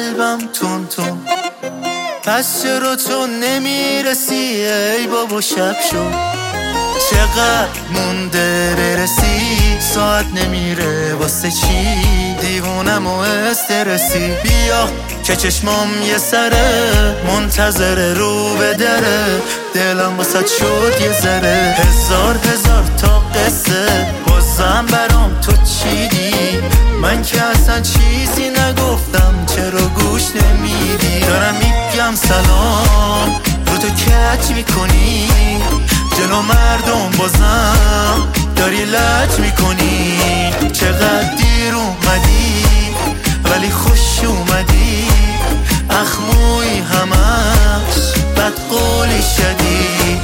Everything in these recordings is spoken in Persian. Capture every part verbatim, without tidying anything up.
قلبم تون تون. پس چرا تو نمیرسی ای بابا شب شد، چقدر مونده برسی، ساعت نمیره واسه چی، دیوونم و استرسی. بیا که چشمام یه سره منتظره رو به دره، دلم واسه شد یه ذره. هزار هزار تا قصه بازم برام تو چیدی، من که اصلا چیزی نگفتم چرا گوش نمیدی. دارم میگم سلام رو تو کچ میکنی، جلو مردم بازم داری لج میکنی. چقدر دیر اومدی ولی خوش اومدی، اخموی همش بد قولی شدی.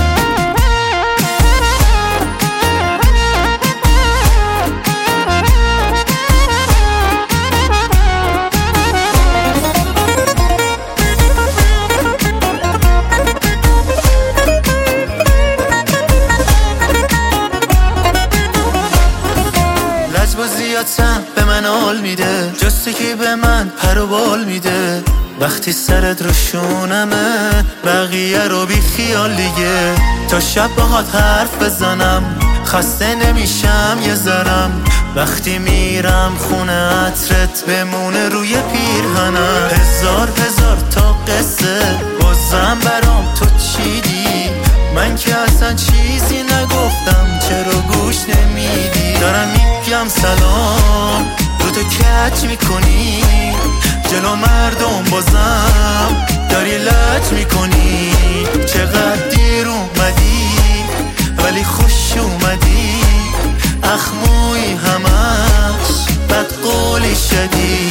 لجبازیاتم به من حال میده، جسته که به من پر و بال میده. وقتی سرت رو شونمه بقیه رو بی خیال دیگه. تا شب باهات حرف بزنم خسته نمیشم یه ذرم، وقتی میرم خونه عطرت بمونه روی پیرهنم. هزار هزار تا قصه بازم برام تو چیدی، من که اصلا چیزی نگفتم چرا گوش نمیدی. دارم میگم سلام رو تو کچ میکنی، جلو مردم بازم داری لج میکنی. چقدر دیر اومدی ولی خوش اومدی، اخموی همش بد قولی شدی.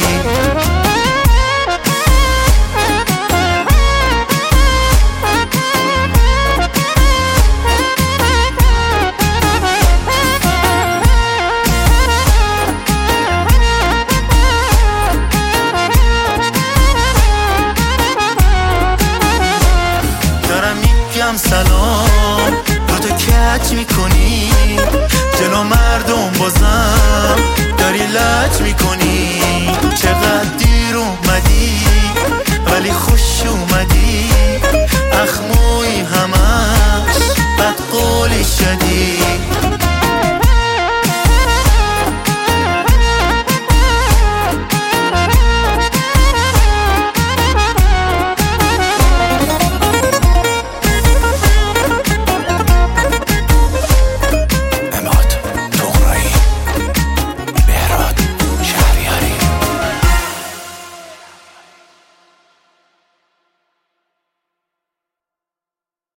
سلام رو تو کچ میکنی، جلو مردم بازم داری لج میکنی.